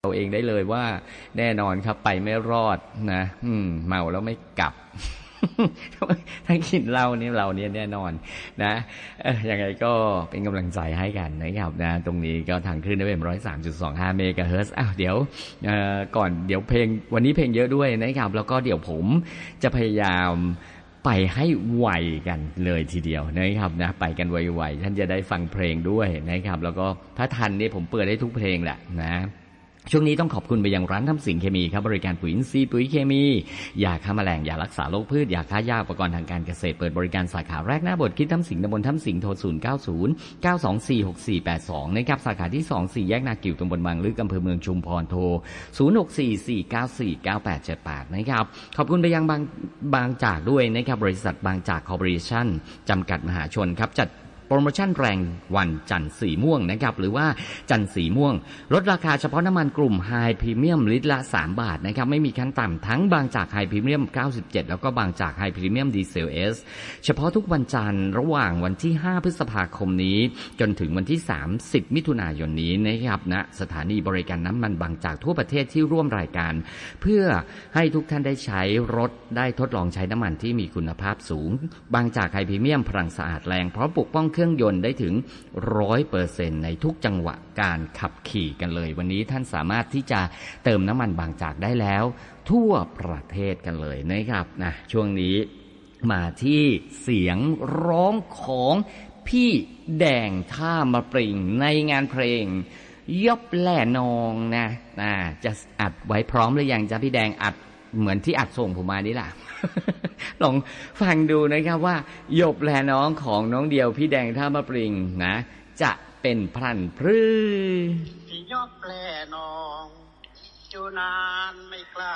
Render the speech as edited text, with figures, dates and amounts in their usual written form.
ตัวเองได้เลยว่าแน่นอนครับไปไม่รอดนะเมาแล้วไม่กลับถ้ากินเหล้านี่เราเนี่ยแน่นอนนะยังไงก็เป็นกำลังใจให้กันนะครับนะตรงนี้ก็ทางคลื่นได้เป็น103.25 เมกะเฮิรตซ์เดี๋ยวก่อนเดี๋ยวเพลงวันนี้เพลงเยอะด้วยนะครับแล้วก็เดี๋ยวผมจะพยายามไปให้ไวกันเลยทีเดียวนะครับนะไปกันไวๆท่านจะได้ฟังเพลงด้วยนะครับแล้วก็ถ้าทันนี่ผมเปิดได้ทุกเพลงแหละนะช่วงนี้ต้องขอบคุณไปยังร้านทำสิงเคมีครับบริการปุ๋ยอินทรีย์ปุ๋ยเคมียาฆ่าแมลงยารักษาโรคพืชยาฆ่าหญ้าอุปกรณ์ทางการเกษตรเปิดบริการสาขาแรกหน้าโบสถ์คิดทำสิงตำบลทำสิงโทร0909246482นะครับสาขาที่2 4แยกนากิ่วตำบลบางลึกอำเภอเมืองชุมพรโทร0644949878นะครับขอบคุณไปยังบางจากด้วยนะครับบริษัทบางจากคอร์ปอเรชั่นจำกัดมหาชนครับจัดโปรโมชั่นแรงวันจันทร์สีม่วงนะครับหรือว่าจันทร์สีม่วงลดราคาเฉพาะน้ำมันกลุ่มไฮพรีเมียมลิตรละ3 บาทนะครับไม่มีขั้นต่ำทั้งบางจากไฮพรีเมียม97แล้วก็บางจากไฮพรีเมียมดีเซลเอสเฉพาะทุกวันจันทร์ระหว่างวันที่5พฤษภาคมนี้จนถึงวันที่30มิถุนายนนี้นะครับณสถานีบริการน้ำมันบางจากทั่วประเทศที่ร่วมรายการเพื่อให้ทุกท่านได้ใช้รถได้ทดลองใช้น้ำมันที่มีคุณภาพสูงบางจากไฮพรีเมียมพลังสะอาดแรงเพราะปกป้องเครื่องยนต์ได้ถึง 100% ในทุกจังหวะการขับขี่กันเลยวันนี้ท่านสามารถที่จะเติมน้ำมันบางจากได้แล้วทั่วประเทศกันเลยนะครับนะช่วงนี้มาที่เสียงร้องของพี่แดงท่ามะปริงในงานเพลงยบแหล่นองนะจะอัดไว้พร้อมหรือยังจ๊ะพี่แดงอัดเหมือนที่อัดส่งผมมานี่แหละ ลองฟังดูนะครับว่าหยบแลน้องของน้องเดียวพี่แดงท่ามะปริงนะจะเป็นพลันพรือพี่ยบแลน้องอยู่นานไม่กล้า